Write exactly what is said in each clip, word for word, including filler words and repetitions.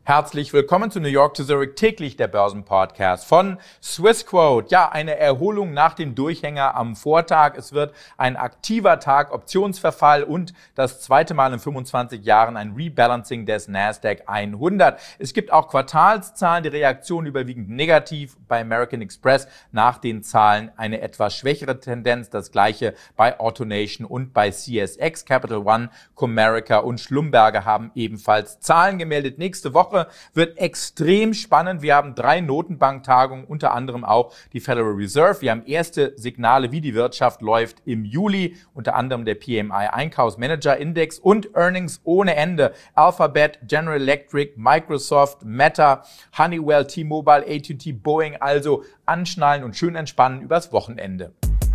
Herzlich willkommen zu New York to Zurich, täglich der Börsenpodcast von Swissquote. Ja, eine Erholung nach dem Durchhänger am Vortag. Es wird ein aktiver Tag, Optionsverfall und das zweite Mal in fünfundzwanzig Jahren ein Rebalancing des Nasdaq hundert. Es gibt auch Quartalszahlen, die Reaktion überwiegend negativ bei American Express. Nach den Zahlen eine etwas schwächere Tendenz. Das gleiche bei AutoNation und bei C S X. Capital One, Comerica und Schlumberger haben ebenfalls Zahlen gemeldet. Nächste Woche wird extrem spannend. Wir haben drei Notenbanktagungen, unter anderem auch die Federal Reserve. Wir haben erste Signale, wie die Wirtschaft läuft im Juli, unter anderem der P M I Einkaufsmanager Index und Earnings ohne Ende. Alphabet, General Electric, Microsoft, Meta, Honeywell, T-Mobile, A T and T, Boeing. Also anschnallen und schön entspannen übers Wochenende.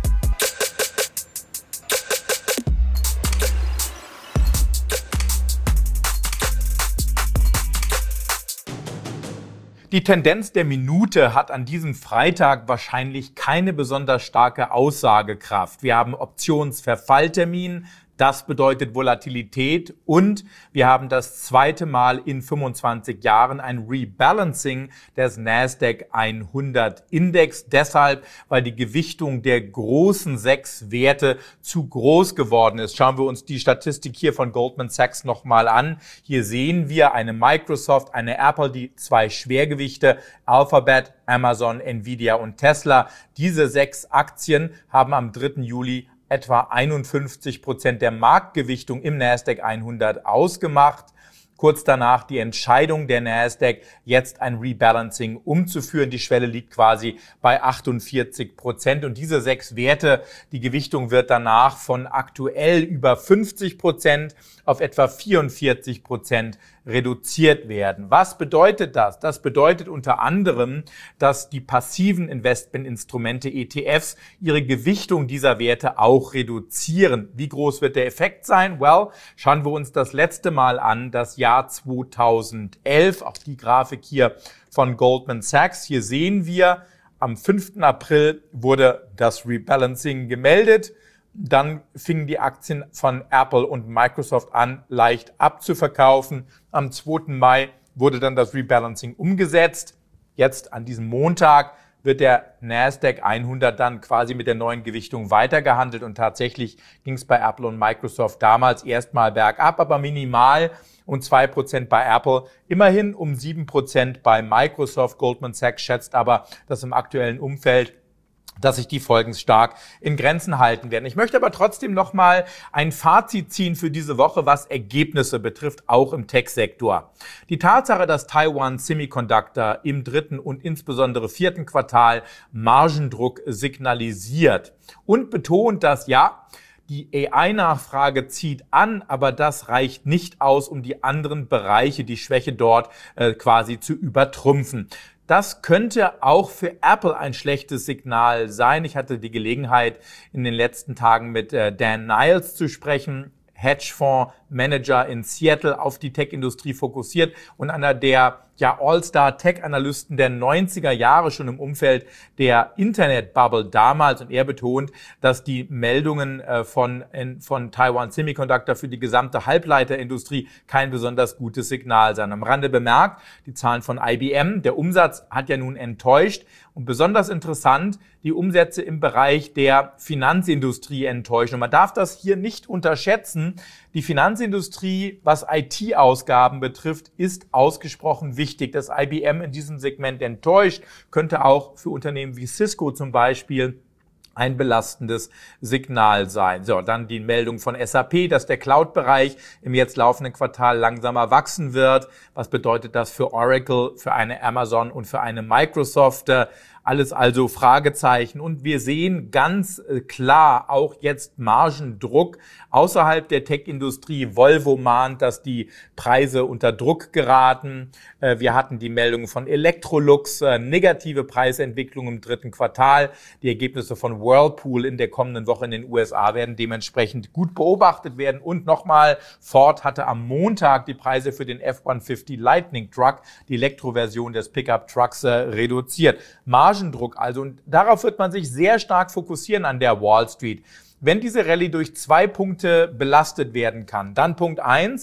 Die Tendenz der Minute hat an diesem Freitag wahrscheinlich keine besonders starke Aussagekraft. Wir haben Optionsverfalltermin. Das bedeutet Volatilität und wir haben das zweite Mal in fünfundzwanzig Jahren ein Rebalancing des Nasdaq hundert Index. Deshalb, weil die Gewichtung der großen sechs Werte zu groß geworden ist. Schauen wir uns die Statistik hier von Goldman Sachs nochmal an. Hier sehen wir eine Microsoft, eine Apple, die zwei Schwergewichte, Alphabet, Amazon, Nvidia und Tesla. Diese sechs Aktien haben am dritten Juli etwa einundfünfzig Prozent der Marktgewichtung im Nasdaq hundert ausgemacht. Kurz danach die Entscheidung der Nasdaq, jetzt ein Rebalancing umzuführen. Die Schwelle liegt quasi bei achtundvierzig Prozent. Und diese sechs Werte, die Gewichtung wird danach von aktuell über fünfzig Prozent auf etwa vierundvierzig Prozent reduziert werden. Was bedeutet das? Das bedeutet unter anderem, dass die passiven Investmentinstrumente E T Fs ihre Gewichtung dieser Werte auch reduzieren. Wie groß wird der Effekt sein? Well, schauen wir uns das letzte Mal an, das Jahr zweitausendelf, auch die Grafik hier von Goldman Sachs. Hier sehen wir, am fünften April wurde das Rebalancing gemeldet. Dann fingen die Aktien von Apple und Microsoft an, leicht abzuverkaufen. Am zweiten Mai wurde dann das Rebalancing umgesetzt. Jetzt an diesem Montag wird der Nasdaq hundert dann quasi mit der neuen Gewichtung weitergehandelt. Und tatsächlich ging es bei Apple und Microsoft damals erstmal bergab, aber minimal um zwei Prozent bei Apple, immerhin um sieben Prozent bei Microsoft. Goldman Sachs schätzt aber, dass im aktuellen Umfeld dass sich die Folgen stark in Grenzen halten werden. Ich möchte aber trotzdem nochmal ein Fazit ziehen für diese Woche, was Ergebnisse betrifft, auch im Tech-Sektor. Die Tatsache, dass Taiwan Semiconductor im dritten und insbesondere vierten Quartal Margendruck signalisiert und betont, dass ja, die A I-Nachfrage zieht an, aber das reicht nicht aus, um die anderen Bereiche, die Schwäche dort äh, quasi zu übertrumpfen. Das könnte auch für Apple ein schlechtes Signal sein. Ich hatte die Gelegenheit, in den letzten Tagen mit äh, Dan Niles zu sprechen, Hedgefondsmanager in Seattle, auf die Tech-Industrie fokussiert und einer der ja All-Star-Tech-Analysten der neunziger Jahre schon im Umfeld der Internet-Bubble damals. Und er betont, dass die Meldungen äh, von, in, von Taiwan Semiconductor für die gesamte Halbleiterindustrie kein besonders gutes Signal seien. Am Rande bemerkt, die Zahlen von I B M, der Umsatz hat ja nun enttäuscht. Und besonders interessant, die Umsätze im Bereich der Finanzindustrie enttäuschen. Und man darf das hier nicht unterschätzen. Die Finanzindustrie, was I T-Ausgaben betrifft, ist ausgesprochen wichtig. Dass I B M in diesem Segment enttäuscht, könnte auch für Unternehmen wie Cisco zum Beispiel ein belastendes Signal sein. So, dann die Meldung von S A P, dass der Cloud-Bereich im jetzt laufenden Quartal langsamer wachsen wird. Was bedeutet das für Oracle, für eine Amazon und für eine Microsoft? Alles also Fragezeichen. Und wir sehen ganz klar auch jetzt Margendruck außerhalb der Tech-Industrie. Volvo mahnt, dass die Preise unter Druck geraten. Wir hatten die Meldung von Electrolux, negative Preisentwicklung im dritten Quartal. Die Ergebnisse von Whirlpool in der kommenden Woche in den U S A werden dementsprechend gut beobachtet werden. Und nochmal, Ford hatte am Montag die Preise für den F hundertfünfzig Lightning Truck, die Elektroversion des Pickup Trucks, reduziert. Margendruck also, und darauf wird man sich sehr stark fokussieren an der Wall Street. Wenn diese Rallye durch zwei Punkte belastet werden kann, dann Punkt eins,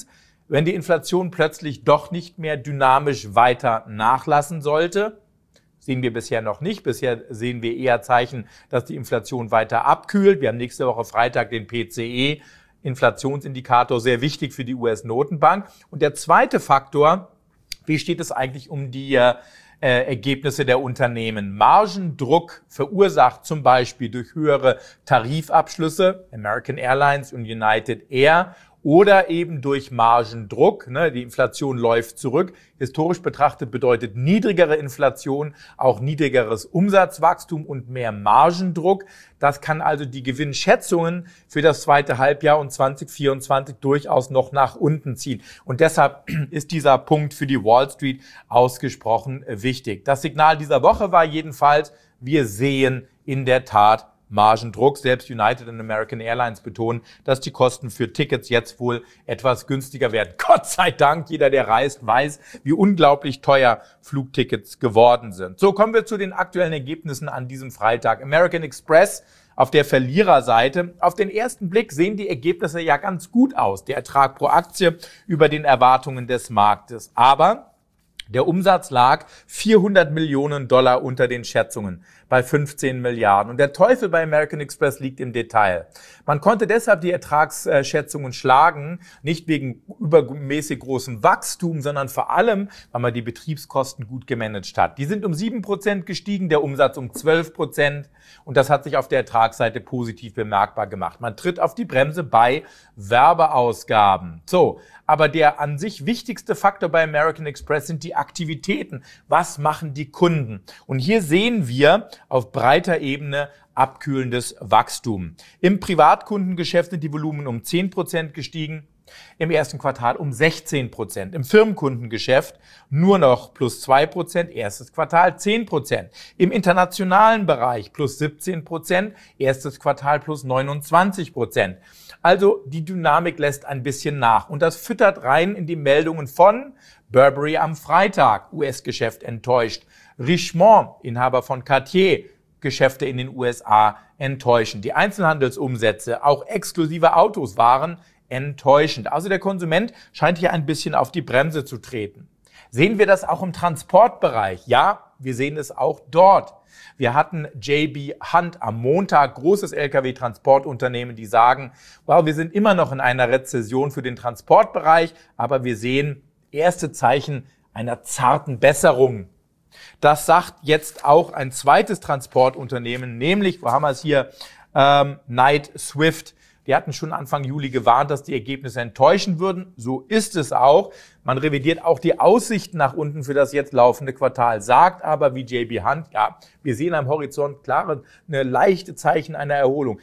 wenn die Inflation plötzlich doch nicht mehr dynamisch weiter nachlassen sollte, sehen wir bisher noch nicht. Bisher sehen wir eher Zeichen, dass die Inflation weiter abkühlt. Wir haben nächste Woche Freitag den P C E, Inflationsindikator, sehr wichtig für die U S-Notenbank. Und der zweite Faktor, wie steht es eigentlich um die äh, Ergebnisse der Unternehmen? Margendruck verursacht zum Beispiel durch höhere Tarifabschlüsse, American Airlines und United Air, oder eben durch Margendruck. Ne, die Inflation läuft zurück. Historisch betrachtet bedeutet niedrigere Inflation auch niedrigeres Umsatzwachstum und mehr Margendruck. Das kann also die Gewinnschätzungen für das zweite Halbjahr und zwanzig vierundzwanzig durchaus noch nach unten ziehen. Und deshalb ist dieser Punkt für die Wall Street ausgesprochen wichtig. Das Signal dieser Woche war jedenfalls, wir sehen in der Tat Margendruck. Selbst United und American Airlines betonen, dass die Kosten für Tickets jetzt wohl etwas günstiger werden. Gott sei Dank, jeder, der reist, weiß, wie unglaublich teuer Flugtickets geworden sind. So, kommen wir zu den aktuellen Ergebnissen an diesem Freitag. American Express auf der Verliererseite. Auf den ersten Blick sehen die Ergebnisse ja ganz gut aus. Der Ertrag pro Aktie über den Erwartungen des Marktes. Aber der Umsatz lag vierhundert Millionen Dollar unter den Schätzungen bei fünfzehn Milliarden. Und der Teufel bei American Express liegt im Detail. Man konnte deshalb die Ertragsschätzungen schlagen, nicht wegen übermäßig großem Wachstum, sondern vor allem, weil man die Betriebskosten gut gemanagt hat. Die sind um sieben Prozent gestiegen, der Umsatz um zwölf Prozent. Und das hat sich auf der Ertragsseite positiv bemerkbar gemacht. Man tritt auf die Bremse bei Werbeausgaben. So, aber der an sich wichtigste Faktor bei American Express sind die Aktivitäten. Was machen die Kunden? Und hier sehen wir auf breiter Ebene abkühlendes Wachstum. Im Privatkundengeschäft sind die Volumen um zehn Prozent gestiegen. Im ersten Quartal um sechzehn Prozent. Im Firmenkundengeschäft nur noch plus zwei Prozent, erstes Quartal zehn Prozent. Im internationalen Bereich plus siebzehn Prozent, erstes Quartal plus neunundzwanzig Prozent. Also die Dynamik lässt ein bisschen nach. Und das füttert rein in die Meldungen von Burberry am Freitag, U S-Geschäft enttäuscht. Richemont, Inhaber von Cartier, Geschäfte in den U S A enttäuschend. Die Einzelhandelsumsätze, auch exklusive Autos, waren enttäuschend. Also der Konsument scheint hier ein bisschen auf die Bremse zu treten. Sehen wir das auch im Transportbereich? Ja, wir sehen es auch dort. Wir hatten J B Hunt am Montag, großes L K W-Transportunternehmen, die sagen, wow, wir sind immer noch in einer Rezession für den Transportbereich, aber wir sehen erste Zeichen einer zarten Besserung. Das sagt jetzt auch ein zweites Transportunternehmen, nämlich, wo haben wir es hier, ähm, Knight-Swift. Die hatten schon Anfang Juli gewarnt, dass die Ergebnisse enttäuschen würden. So ist es auch. Man revidiert auch die Aussichten nach unten für das jetzt laufende Quartal, sagt aber wie J B Hunt, ja, wir sehen am Horizont klare, eine leichte Zeichen einer Erholung.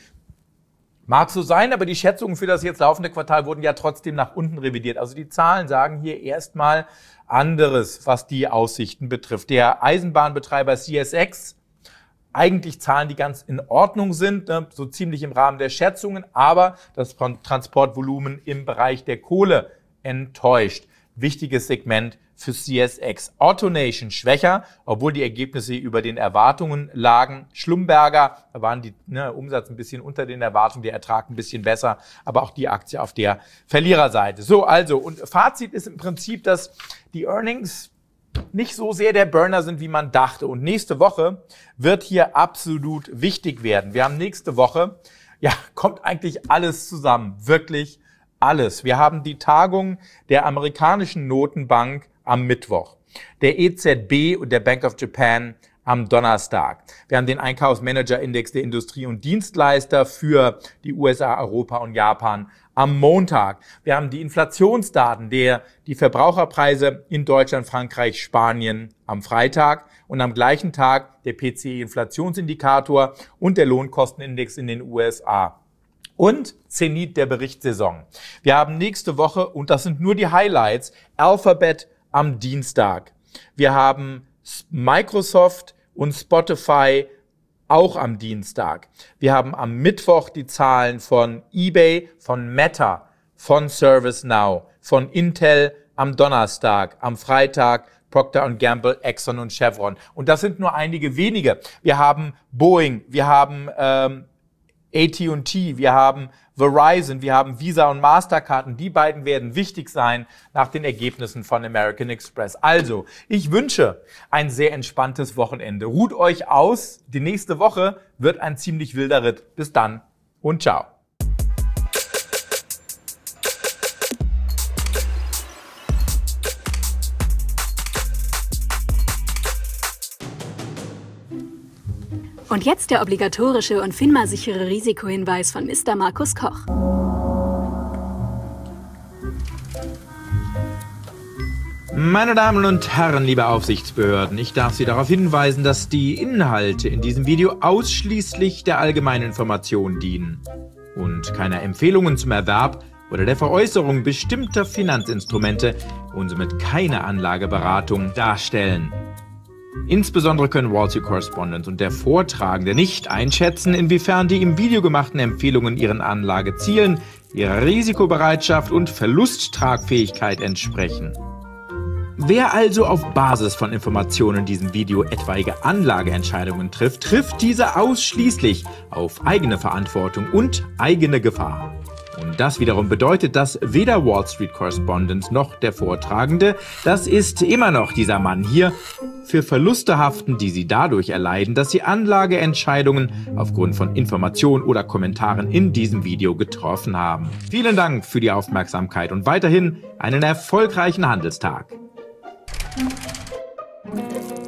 Mag so sein, aber die Schätzungen für das jetzt laufende Quartal wurden ja trotzdem nach unten revidiert. Also die Zahlen sagen hier erstmal anderes, was die Aussichten betrifft. Der Eisenbahnbetreiber C S X, eigentlich Zahlen, die ganz in Ordnung sind, ne, so ziemlich im Rahmen der Schätzungen, aber das Transportvolumen im Bereich der Kohle enttäuscht. Wichtiges Segment für C S X. AutoNation schwächer, obwohl die Ergebnisse über den Erwartungen lagen. Schlumberger, da waren die ne, Umsatz ein bisschen unter den Erwartungen, der Ertrag ein bisschen besser, aber auch die Aktie auf der Verliererseite. So, also, und Fazit ist im Prinzip, dass die Earnings nicht so sehr der Burner sind, wie man dachte. Und nächste Woche wird hier absolut wichtig werden. Wir haben nächste Woche, ja, kommt eigentlich alles zusammen. Wirklich alles. Wir haben die Tagung der amerikanischen Notenbank am Mittwoch, der E Z B und der Bank of Japan am Donnerstag. Wir haben den Einkaufsmanager-Index der Industrie- und Dienstleister für die U S A, Europa und Japan am Montag. Wir haben die Inflationsdaten der die Verbraucherpreise in Deutschland, Frankreich, Spanien am Freitag und am gleichen Tag der P C I-Inflationsindikator und der Lohnkostenindex in den U S A. Und Zenit der Berichtssaison. Wir haben nächste Woche, und das sind nur die Highlights, Alphabet am Dienstag. Wir haben Microsoft und Spotify auch am Dienstag. Wir haben am Mittwoch die Zahlen von eBay, von Meta, von ServiceNow, von Intel am Donnerstag, am Freitag Procter und Gamble, Exxon und Chevron. Und das sind nur einige wenige. Wir haben Boeing, wir haben ähm, A T und T, wir haben Verizon, wir haben Visa und Mastercard und die beiden werden wichtig sein nach den Ergebnissen von American Express. Also, ich wünsche ein sehr entspanntes Wochenende. Ruht euch aus, die nächste Woche wird ein ziemlich wilder Ritt. Bis dann und ciao. Und jetzt der obligatorische und FINMA-sichere Risikohinweis von Mister Markus Koch. Meine Damen und Herren, liebe Aufsichtsbehörden, ich darf Sie darauf hinweisen, dass die Inhalte in diesem Video ausschließlich der allgemeinen Information dienen und keine Empfehlungen zum Erwerb oder der Veräußerung bestimmter Finanzinstrumente und somit keine Anlageberatung darstellen. Insbesondere können Wall Street Correspondent und der Vortragende nicht einschätzen, inwiefern die im Video gemachten Empfehlungen ihren Anlagezielen, ihrer Risikobereitschaft und Verlusttragfähigkeit entsprechen. Wer also auf Basis von Informationen in diesem Video etwaige Anlageentscheidungen trifft, trifft diese ausschließlich auf eigene Verantwortung und eigene Gefahr. Und das wiederum bedeutet, dass weder Wall Street Correspondent noch der Vortragende, das ist immer noch dieser Mann hier, für Verluste haften, die sie dadurch erleiden, dass sie Anlageentscheidungen aufgrund von Informationen oder Kommentaren in diesem Video getroffen haben. Vielen Dank für die Aufmerksamkeit und weiterhin einen erfolgreichen Handelstag.